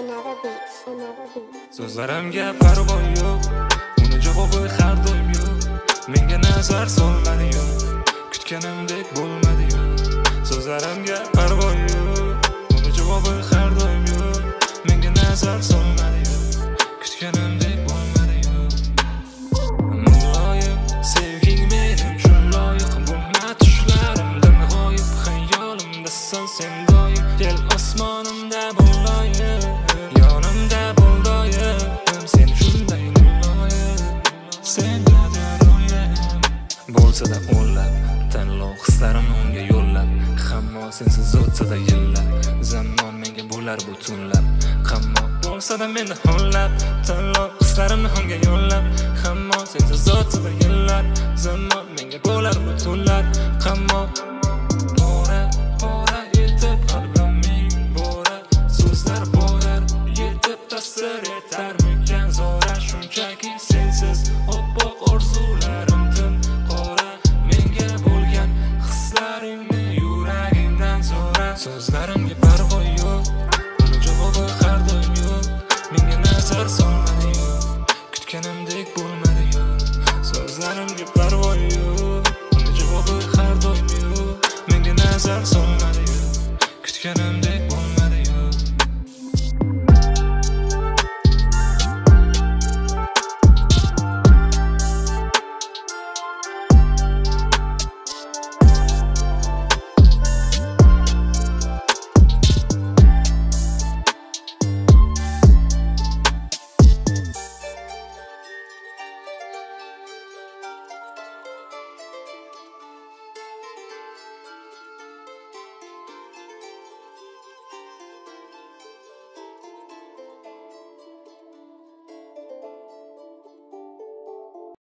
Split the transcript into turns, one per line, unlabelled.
So'zlarimga parvo yo'q, uni javobi har doim yo'q. Menga nazar solmadi yo'q, kutganimdek bo'lmadi yo'q. So'zlarimga parvo yo'q, uni javobi har doim yo'q. Menga nazar solmadi yo'q, kutganimdek bo'lmadi yo'q. Muloyim sevging mening uchun loyiq, bo'lma tushlarimda g'oyib, xayolimdasan sen doim. Kel osmonimda bo'loyim, yonimda bo'l doim, sen shunday muloyim. Senga ro'yim bo'lsa-da o'nlab, tanlov hislarimni unga yo'llab. Hamma sensiz o'tsa-da yillar, zamon menga bo'lar butunlab. Hamma bo'lsa-da meni hollab, tanlov hislarimni unga yo'llab. Hamma sensiz o'tsa-da yillar, zamon menga bo'lar butunlar. Hamma